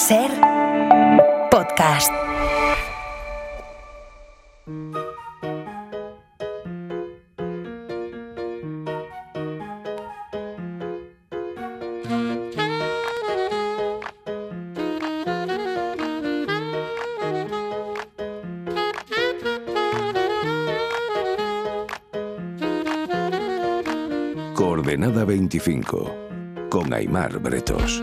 Ser podcast. Coordenada 25, con Aimar Bretos.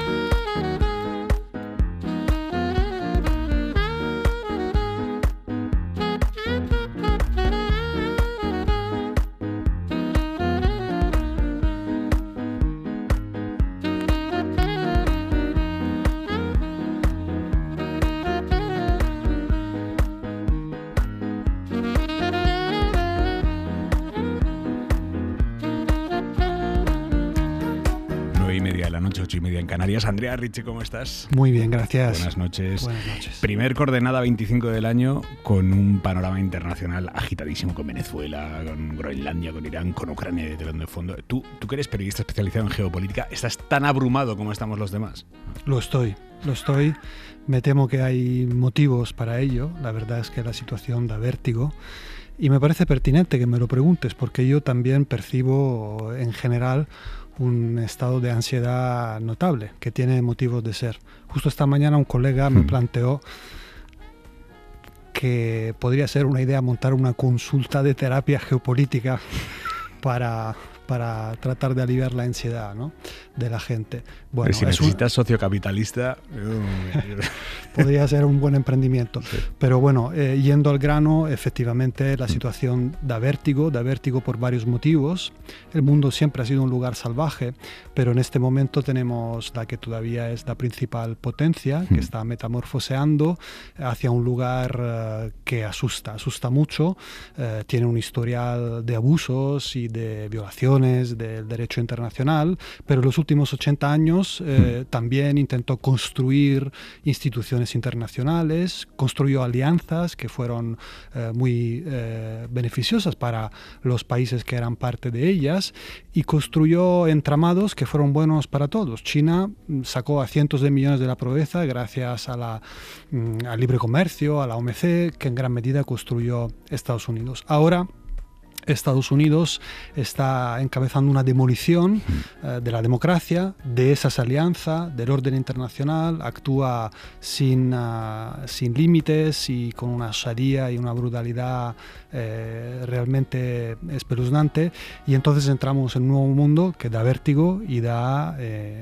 En Canarias. Andrea Ricci, ¿cómo estás? Muy bien, gracias. Buenas noches. Buenas noches. Primer Coordenada 25 del año con un panorama internacional agitadísimo con Venezuela, con Groenlandia, con Irán, con Ucrania de telón de fondo. Tú que eres periodista especializado en geopolítica, ¿estás tan abrumado como estamos los demás? Lo estoy. Me temo que hay motivos para ello. La verdad es que la situación da vértigo. Y me parece pertinente que me lo preguntes, porque yo también percibo en general un estado de ansiedad notable, que tiene motivos de ser. Justo esta mañana un colega me planteó que podría ser una idea montar una consulta de terapia geopolítica para tratar de aliviar la ansiedad, ¿no?, de la gente. Bueno, pero si necesitas sociocapitalista... podría ser un buen emprendimiento. Sí. Pero bueno, yendo al grano, efectivamente la situación da vértigo por varios motivos. El mundo siempre ha sido un lugar salvaje, pero en este momento tenemos la que todavía es la principal potencia, que está metamorfoseando hacia un lugar que asusta mucho. Tiene un historial de abusos y de violaciones del derecho internacional, pero en los últimos 80 años también intentó construir instituciones internacionales, construyó alianzas que fueron muy beneficiosas para los países que eran parte de ellas y construyó entramados que fueron buenos para todos. China sacó a cientos de millones de la pobreza gracias a al libre comercio, a la OMC, que en gran medida construyó Estados Unidos. Ahora Estados Unidos está encabezando una demolición de la democracia, de esas alianzas, del orden internacional, actúa sin límites y con una osadía y una brutalidad realmente espeluznante, y entonces entramos en un nuevo mundo que da vértigo y da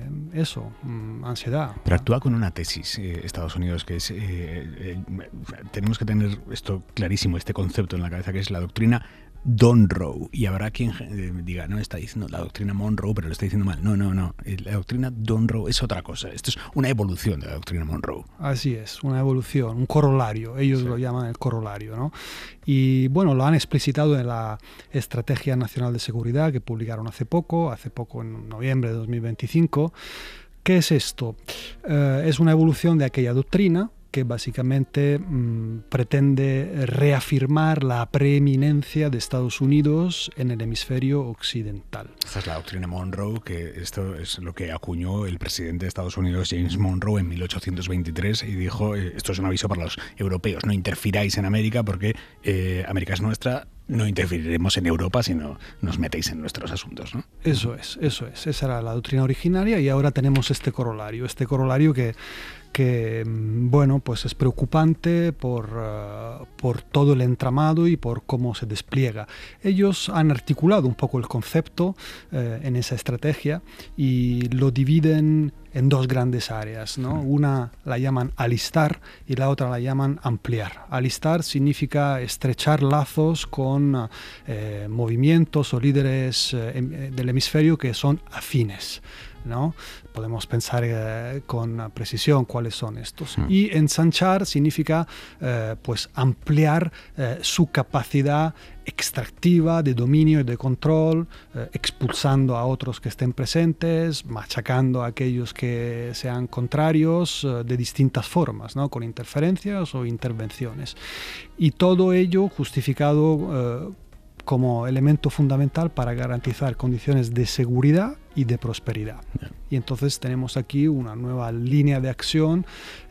ansiedad. Pero actúa con una tesis, Estados Unidos, que es tenemos que tener esto clarísimo, este concepto en la cabeza, que es la doctrina Monroe, y habrá quien diga, no, está diciendo la doctrina Monroe, pero lo está diciendo mal. No, la doctrina Monroe es otra cosa. Esto es una evolución de la doctrina Monroe. Así es, una evolución, un corolario. Ellos lo llaman el corolario, ¿no? Y bueno, lo han explicitado en la Estrategia Nacional de Seguridad que publicaron hace poco en noviembre de 2025. ¿Qué es esto? Es una evolución de aquella doctrina que básicamente pretende reafirmar la preeminencia de Estados Unidos en el hemisferio occidental. Esta es la doctrina Monroe, que esto es lo que acuñó el presidente de Estados Unidos, James Monroe, en 1823, y dijo, esto es un aviso para los europeos, no interfiráis en América porque América es nuestra, no interferiremos en Europa si no nos metéis en nuestros asuntos, ¿no? Eso es. Esa era la doctrina originaria, y ahora tenemos este corolario que bueno, pues es preocupante por todo el entramado y por cómo se despliega. Ellos han articulado un poco el concepto en esa estrategia y lo dividen en dos grandes áreas, ¿no? Una la llaman alistar y la otra la llaman ampliar. Alistar significa estrechar lazos con movimientos o líderes del hemisferio que son afines, ¿no? Podemos pensar con precisión cuáles son estos. Y ensanchar significa pues ampliar su capacidad extractiva, de dominio y de control, expulsando a otros que estén presentes, machacando a aquellos que sean contrarios de distintas formas, ¿no?, con interferencias o intervenciones. Y todo ello justificado como elemento fundamental para garantizar condiciones de seguridad y de prosperidad. Y entonces tenemos aquí una nueva línea de acción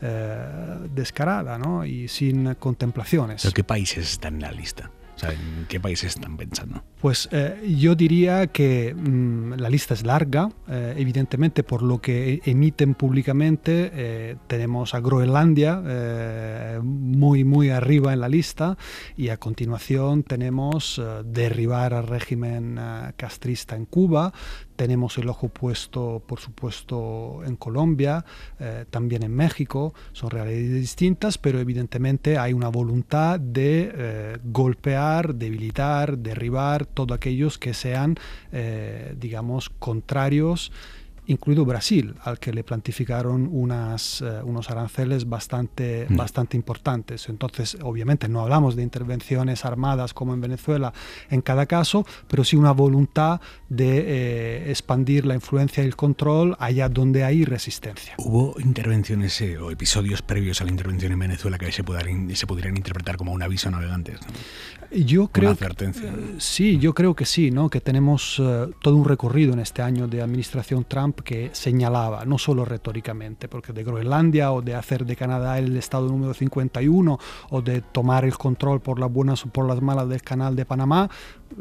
descarada, ¿no? Y sin contemplaciones. ¿Pero qué países están en la lista? O sea, ¿en qué países están pensando? Pues yo diría que la lista es larga, evidentemente por lo que emiten públicamente. Tenemos a Groenlandia muy arriba en la lista, y a continuación tenemos derribar al régimen castrista en Cuba. Tenemos el ojo puesto, por supuesto, en Colombia, también en México. Son realidades distintas, pero evidentemente hay una voluntad de golpear, debilitar, derribar todos aquellos que sean, digamos, contrarios, incluido Brasil, al que le plantificaron unos aranceles bastante importantes. Entonces, obviamente, no hablamos de intervenciones armadas como en Venezuela en cada caso, pero sí una voluntad de expandir la influencia y el control allá donde hay resistencia. ¿Hubo intervenciones o episodios previos a la intervención en Venezuela que se pudieran interpretar como un aviso a navegantes, ¿no? Yo creo, una advertencia. Sí, yo creo que sí, ¿no? Que tenemos todo un recorrido en este año de administración Trump que señalaba, no solo retóricamente, porque de Groenlandia o de hacer de Canadá el estado número 51 o de tomar el control por las buenas o por las malas del canal de Panamá,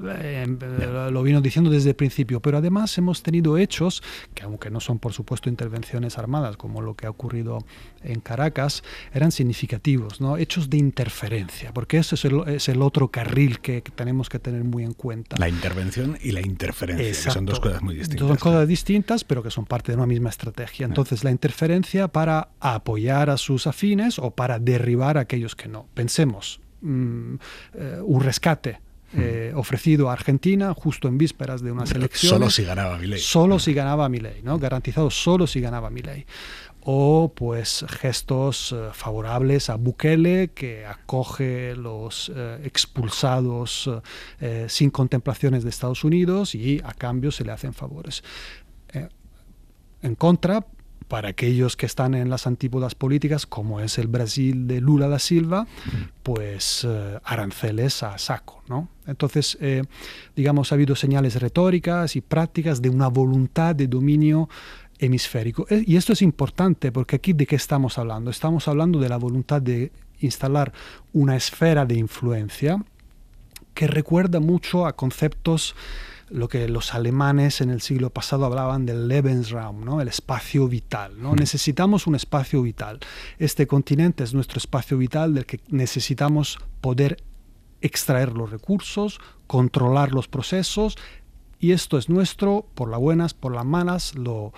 lo vino diciendo desde el principio, pero además hemos tenido hechos que, aunque no son por supuesto intervenciones armadas como lo que ha ocurrido en Caracas, eran significativos, ¿no? Hechos de interferencia, porque eso es el otro carril que tenemos que tener muy en cuenta. La intervención y la interferencia, exacto, que son dos cosas muy distintas. Son cosas distintas, pero que son parte de una misma estrategia. Entonces, la interferencia para apoyar a sus afines o para derribar a aquellos que no. Pensemos, un rescate ofrecido a Argentina justo en vísperas de unas elecciones. Solo si ganaba Milei. Solo si ganaba Milei, ¿no? Garantizado solo si ganaba Milei. O pues gestos favorables a Bukele, que acoge los expulsados sin contemplaciones de Estados Unidos y a cambio se le hacen favores. En contra, para aquellos que están en las antípodas políticas, como es el Brasil de Lula da Silva, pues aranceles a saco, ¿no? Entonces, digamos, ha habido señales retóricas y prácticas de una voluntad de dominio hemisférico. Y esto es importante porque aquí ¿de qué estamos hablando? Estamos hablando de la voluntad de instalar una esfera de influencia que recuerda mucho a conceptos, lo que los alemanes en el siglo pasado hablaban del Lebensraum, ¿no? El espacio vital, ¿no? Necesitamos un espacio vital. Este continente es nuestro espacio vital del que necesitamos poder extraer los recursos, controlar los procesos, y esto es nuestro, por las buenas, por las malas, lo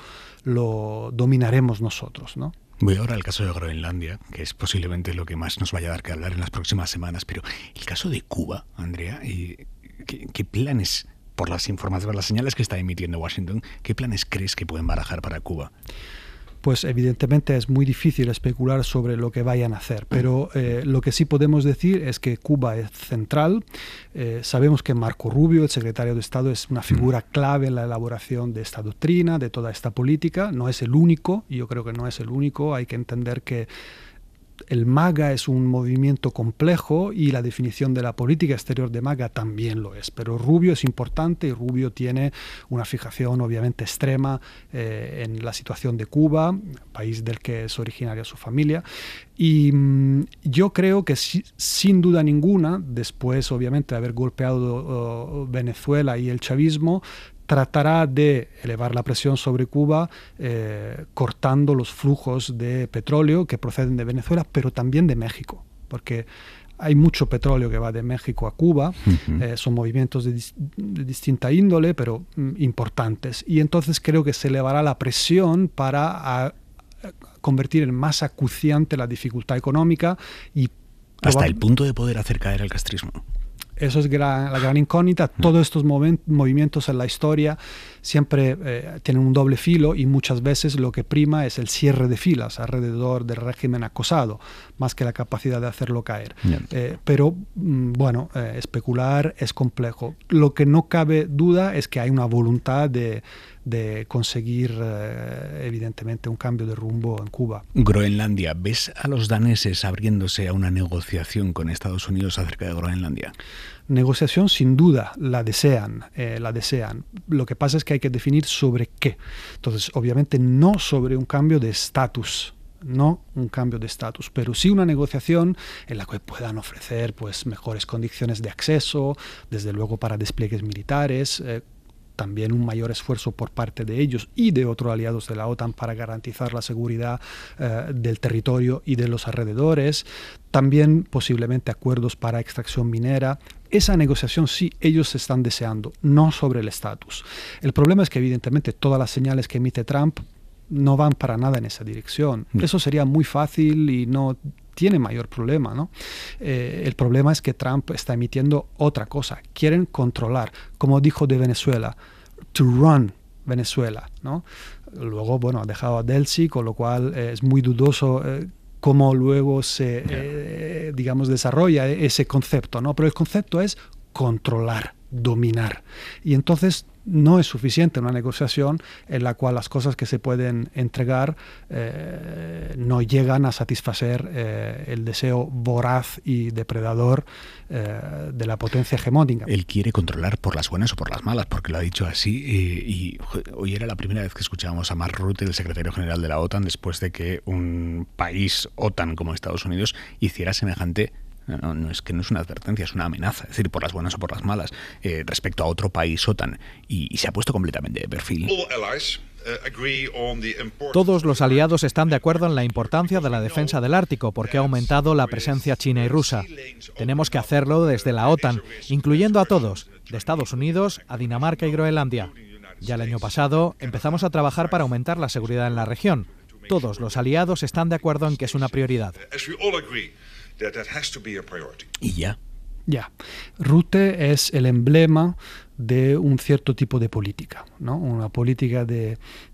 dominaremos nosotros, ¿no? Voy ahora al caso de Groenlandia, que es posiblemente lo que más nos vaya a dar que hablar en las próximas semanas, pero el caso de Cuba, Andrea, ¿qué planes, por las informaciones, las señales que está emitiendo Washington, qué planes crees que pueden barajar para Cuba? Pues evidentemente es muy difícil especular sobre lo que vayan a hacer, pero lo que sí podemos decir es que Cuba es central. Sabemos que Marco Rubio, el secretario de Estado, es una figura clave en la elaboración de esta doctrina, de toda esta política. No es el único, y yo creo que no es el único. Hay que entender que el MAGA es un movimiento complejo y la definición de la política exterior de MAGA también lo es. Pero Rubio es importante y Rubio tiene una fijación obviamente extrema en la situación de Cuba, país del que es originaria su familia. Y yo creo que sin duda ninguna, después obviamente de haber golpeado Venezuela y el chavismo, tratará de elevar la presión sobre Cuba cortando los flujos de petróleo que proceden de Venezuela, pero también de México, porque hay mucho petróleo que va de México a Cuba, son movimientos de distinta índole, pero importantes. Y entonces creo que se elevará la presión para convertir en más acuciante la dificultad económica y hasta el punto de poder hacer caer al castrismo. Eso es la gran incógnita. Todos estos movimientos en la historia siempre tienen un doble filo y muchas veces lo que prima es el cierre de filas alrededor del régimen acosado, más que la capacidad de hacerlo caer. Pero, bueno, especular es complejo. Lo que no cabe duda es que hay una voluntad de de conseguir evidentemente un cambio de rumbo en Cuba. Groenlandia, ¿ves a los daneses abriéndose a una negociación con Estados Unidos acerca de Groenlandia? Negociación sin duda, la desean. Lo que pasa es que hay que definir sobre qué. Entonces, obviamente no sobre un cambio de estatus, pero sí una negociación en la que puedan ofrecer pues mejores condiciones de acceso, desde luego para despliegues militares, también un mayor esfuerzo por parte de ellos y de otros aliados de la OTAN para garantizar la seguridad del territorio y de los alrededores, también posiblemente acuerdos para extracción minera. Esa negociación sí ellos están deseando, no sobre el estatus. El problema es que evidentemente todas las señales que emite Trump no van para nada en esa dirección. Eso sería muy fácil y no tiene mayor problema, ¿no? El problema es que Trump está emitiendo otra cosa. Quieren controlar, como dijo de Venezuela, to run Venezuela, ¿no? Luego, bueno, ha dejado a Delcy, con lo cual es muy dudoso cómo luego se, desarrolla ese concepto, ¿no? Pero el concepto es controlar, dominar. Y entonces no es suficiente una negociación en la cual las cosas que se pueden entregar no llegan a satisfacer el deseo voraz y depredador de la potencia hegemónica. Él quiere controlar por las buenas o por las malas, porque lo ha dicho así, y hoy era la primera vez que escuchábamos a Mark Rutte, el secretario general de la OTAN, después de que un país OTAN como Estados Unidos hiciera semejante... No es que no es una advertencia, es una amenaza, es decir, por las buenas o por las malas, respecto a otro país OTAN, y se ha puesto completamente de perfil. Todos los aliados están de acuerdo en la importancia de la defensa del Ártico, porque ha aumentado la presencia china y rusa. Tenemos que hacerlo desde la OTAN, incluyendo a todos, de Estados Unidos a Dinamarca y Groenlandia. Ya el año pasado empezamos a trabajar para aumentar la seguridad en la región. Todos los aliados están de acuerdo en que es una prioridad. Y ya. Rutte es el emblema de un cierto tipo de política, ¿no? Una política de,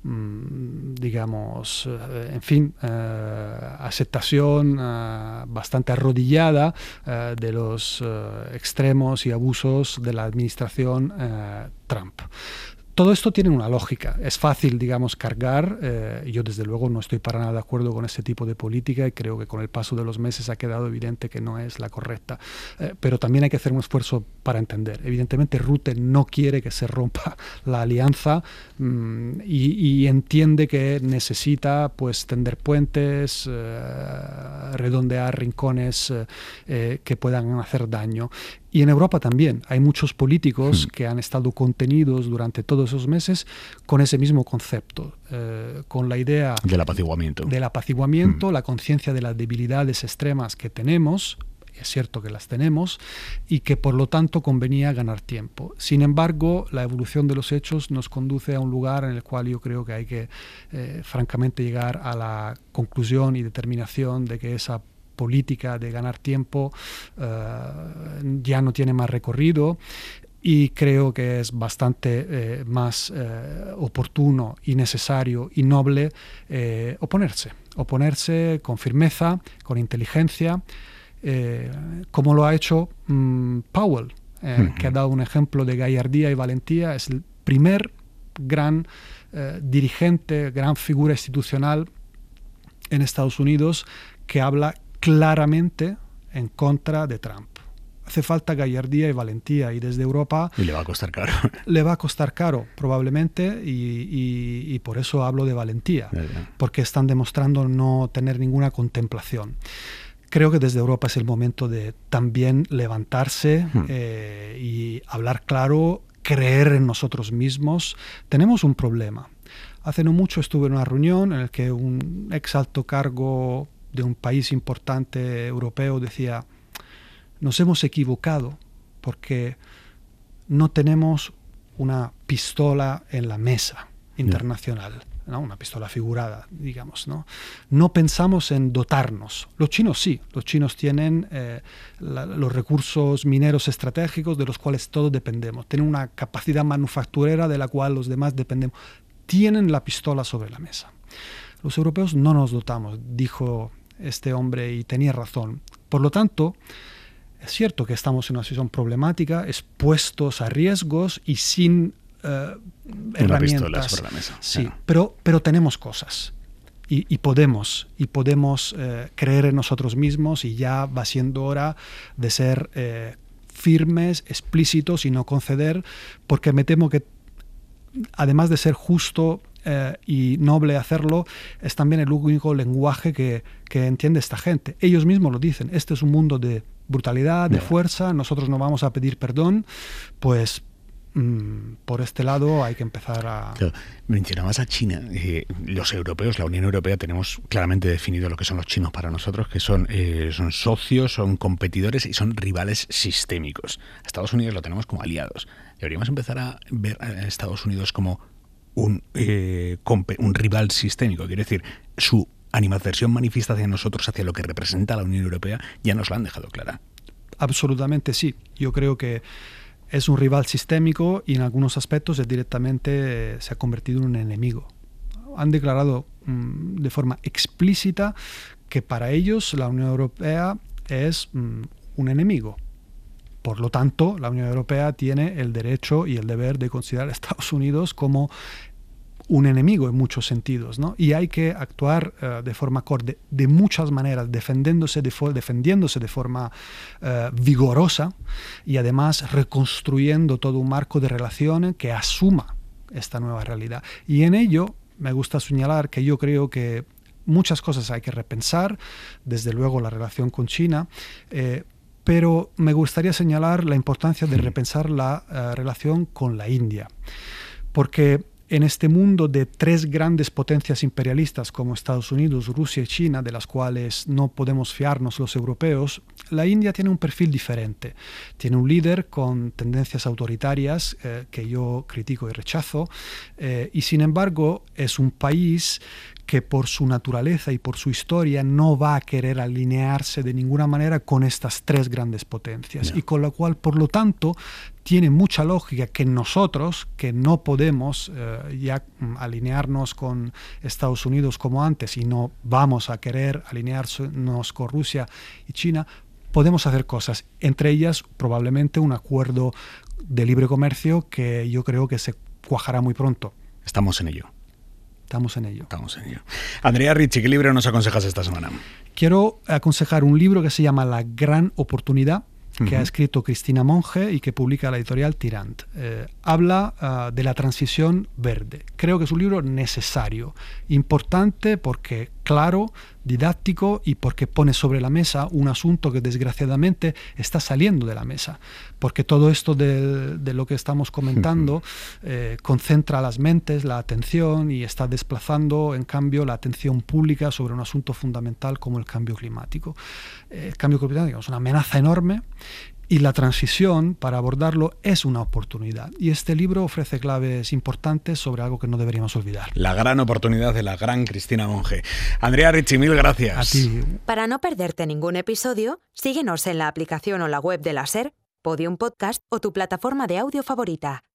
aceptación bastante arrodillada de los extremos y abusos de la administración Trump. Todo esto tiene una lógica. Es fácil, cargar. Yo, desde luego, no estoy para nada de acuerdo con ese tipo de política y creo que con el paso de los meses ha quedado evidente que no es la correcta. Pero también hay que hacer un esfuerzo para entender. Evidentemente, Rutte no quiere que se rompa la alianza y entiende que necesita pues tender puentes, redondear rincones que puedan hacer daño. Y en Europa también hay muchos políticos que han estado contenidos durante todos esos meses con ese mismo concepto, con la idea del apaciguamiento, la conciencia de las debilidades extremas que tenemos, es cierto que las tenemos, y que por lo tanto convenía ganar tiempo. Sin embargo, la evolución de los hechos nos conduce a un lugar en el cual yo creo que hay que francamente llegar a la conclusión y determinación de que esa política de ganar tiempo ya no tiene más recorrido, y creo que es bastante más oportuno y necesario y noble oponerse con firmeza, con inteligencia, como lo ha hecho Powell, que ha dado un ejemplo de gallardía y valentía. Es el primer gran dirigente, gran figura institucional en Estados Unidos que habla claramente en contra de Trump. Hace falta gallardía y valentía, y desde Europa... Y le va a costar caro. Le va a costar caro, probablemente, y por eso hablo de valentía, porque están demostrando no tener ninguna contemplación. Creo que desde Europa es el momento de también levantarse y hablar claro, creer en nosotros mismos. Tenemos un problema. Hace no mucho estuve en una reunión en la que un ex alto cargo de un país importante europeo decía: nos hemos equivocado porque no tenemos una pistola en la mesa internacional, ¿no? Una pistola figurada, digamos, ¿no? No pensamos en dotarnos. Los chinos sí, los chinos tienen los recursos mineros estratégicos de los cuales todos dependemos. Tienen una capacidad manufacturera de la cual los demás dependemos. Tienen la pistola sobre la mesa. Los europeos no nos dotamos, dijo este hombre, y tenía razón. Por lo tanto, es cierto que estamos en una situación problemática, expuestos a riesgos y sin herramientas. Una pistola sobre la mesa. Sí, claro. pero tenemos cosas. Y podemos creer en nosotros mismos, y ya va siendo hora de ser firmes, explícitos y no conceder, porque me temo que, además de ser justo y noble hacerlo, es también el único lenguaje que entiende esta gente. Ellos mismos lo dicen: este es un mundo de brutalidad, de fuerza, nosotros no vamos a pedir perdón, pues por este lado hay que empezar a... Claro, mencionabas a China. Los europeos, la Unión Europea, tenemos claramente definido lo que son los chinos para nosotros, que son socios, son competidores y son rivales sistémicos. A Estados Unidos lo tenemos como aliados. Deberíamos empezar a ver a Estados Unidos como un rival sistémico. Quiere decir, su animadversión manifiesta hacia nosotros, hacia lo que representa la Unión Europea, ya nos lo han dejado clara. Absolutamente sí. Yo creo que es un rival sistémico y en algunos aspectos directamente se ha convertido en un enemigo. Han declarado de forma explícita que para ellos la Unión Europea es un enemigo. Por lo tanto, la Unión Europea tiene el derecho y el deber de considerar a Estados Unidos como un enemigo en muchos sentidos, ¿no? Y hay que actuar de forma acorde, de muchas maneras, defendiéndose de forma vigorosa, y además reconstruyendo todo un marco de relaciones que asuma esta nueva realidad. Y en ello me gusta señalar que yo creo que muchas cosas hay que repensar, desde luego la relación con China, pero me gustaría señalar la importancia de repensar la relación con la India, porque en este mundo de tres grandes potencias imperialistas como Estados Unidos, Rusia y China, de las cuales no podemos fiarnos los europeos, la India tiene un perfil diferente. Tiene un líder con tendencias autoritarias que yo critico y rechazo, y sin embargo es un país que por su naturaleza y por su historia no va a querer alinearse de ninguna manera con estas tres grandes potencias, y con lo cual, por lo tanto, tiene mucha lógica que nosotros, que no podemos ya alinearnos con Estados Unidos como antes y no vamos a querer alinearnos con Rusia y China, podemos hacer cosas, entre ellas probablemente un acuerdo de libre comercio que yo creo que se cuajará muy pronto. Estamos en ello. Estamos en ello. Andrea Ricci, ¿qué libro nos aconsejas esta semana? Quiero aconsejar un libro que se llama La Gran Oportunidad, que ha escrito Cristina Monge y que publica la editorial Tirant. Habla de la transición verde. Creo que es un libro necesario, importante porque claro, didáctico, y porque pone sobre la mesa un asunto que desgraciadamente está saliendo de la mesa, porque todo esto de lo que estamos comentando concentra las mentes, la atención, y está desplazando en cambio la atención pública sobre un asunto fundamental como el cambio climático. El cambio climático es una amenaza enorme, y la transición, para abordarlo, es una oportunidad. Y este libro ofrece claves importantes sobre algo que no deberíamos olvidar. La gran oportunidad de la gran Cristina Monge. Andrea Ricci, mil gracias. A ti. Para no perderte ningún episodio, síguenos en la aplicación o la web de la SER, Podium Podcast o tu plataforma de audio favorita.